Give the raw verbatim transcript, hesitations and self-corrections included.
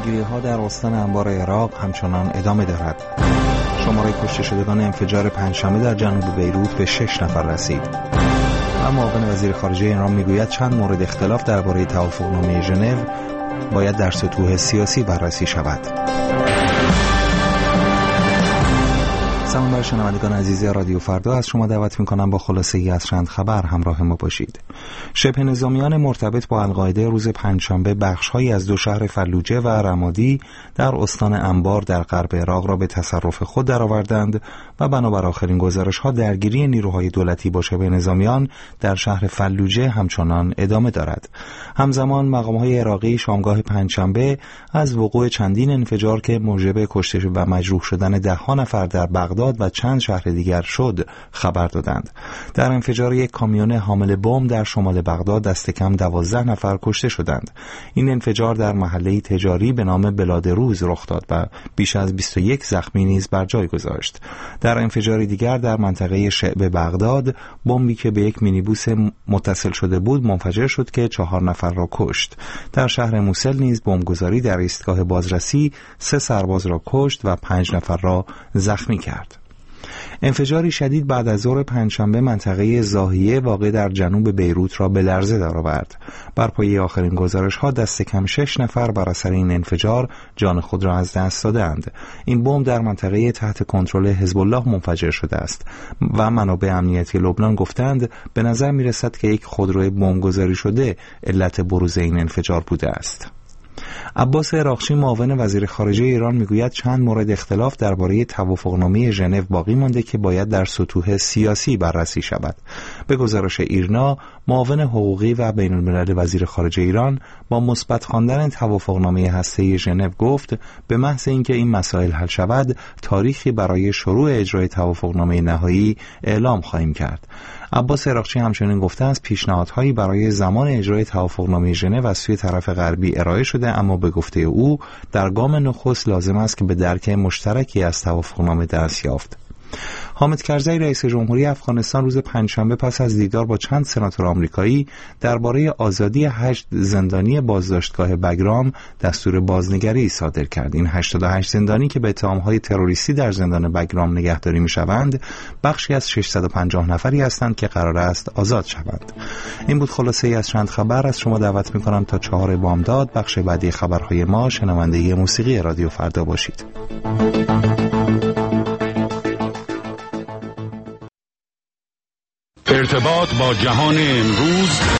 درگیری‌ها در استان انبار عراق همچنان ادامه دارد. شماره کشته شدگان انفجار پنجشنبه در جنوب بیروت به شش نفر رسید. و معاون وزیر خارجه ایران میگوید چند مورد اختلاف درباره توافقنامه ژنو باید در سطوح سیاسی بررسی شود. سلام بر شنوندگان عزیز رادیو فردا، از شما دعوت می‌کنم با خلاصه‌ای از چند خبر همراه ما باشید. شبه نظامیان مرتبط با القاعده روز پنجشنبه بخش‌هایی از دو شهر فلوجه و رمادی در استان انبار در غرب عراق را به تصرف خود درآوردند و بنابر آخرین گزارش‌ها درگیری نیروهای دولتی با شبه نظامیان در شهر فلوجه همچنان ادامه دارد. همزمان مقام‌های عراقی شامگاه پنجشنبه از وقوع چندین انفجار که موجب کشته و مجروح شدن ده‌ها نفر در بغداد و چند شهر دیگر شد خبر دادند. در انفجار یک کامیون حامل بمب در شمال بغداد دست کم دوازده نفر کشته شدند. این انفجار در محله تجاری به نام بلادروز رخ داد و بیش از بیست و یک زخمی نیز بر جای گذاشت. در انفجار دیگر در منطقه شعب بغداد بمبی که به یک مینیبوس متصل شده بود منفجر شد که چهار نفر را کشت. در شهر موصل نیز بمبگذاری در ایستگاه بازرسی سه سرباز را کشت و پنج نفر را زخمی کرد. انفجاری شدید بعد از ظهر پنجشنبه منطقه زاهیه واقع در جنوب بیروت را به لرزه درآورد. بر پایه آخرین گزارش‌ها دست کم شش نفر بر اثر این انفجار جان خود را از دست دادند. این بمب در منطقه تحت کنترل حزب الله منفجر شده است و منابع امنیتی لبنان گفتند به نظر می‌رسد که یک خودروی بمبگذاری شده علت بروز این انفجار بوده است. عباس عراقچی معاون وزیر خارجه ایران میگوید چند مورد اختلاف درباره توافقنامه ژنو باقی مانده که باید در سطوح سیاسی بررسی شود. به گزارش ایرنا، معاون حقوقی و بین الملل وزیر خارجه ایران با مثبت خواندن توافقنامه هسته‌ای ژنو گفت به محض اینکه این مسائل حل شود تاریخی برای شروع اجرای توافقنامه نهایی اعلام خواهیم کرد. عباس عراقچی همچنین گفته است پیشنهادهایی برای زمان اجرای توافقنامه ژنو از سوی طرف غربی ارائه شده، اما به گفته او در گام نخست لازم است که به درک مشترکی از توافقنامه دست یافت. حامد کرزی رئیس جمهوری افغانستان روز پنجشنبه پس از دیدار با چند سناتور آمریکایی درباره آزادی هشت زندانی بازداشتگاه بگرام دستور بازنگری صادر کرد. این هشتاد و هشت زندانی که به اتهام‌های تروریستی در زندان بگرام نگهداری می‌شوند، بخشی از ششصد و پنجاه نفری هستند که قرار است آزاد شوند. این بود خلاصه‌ای از چند خبر. از شما دعوت می‌کنم تا چهار بامداد بخش بعدی خبرهای ما شنونده موسیقی رادیو فردا باشید. ارتباط با جهان امروز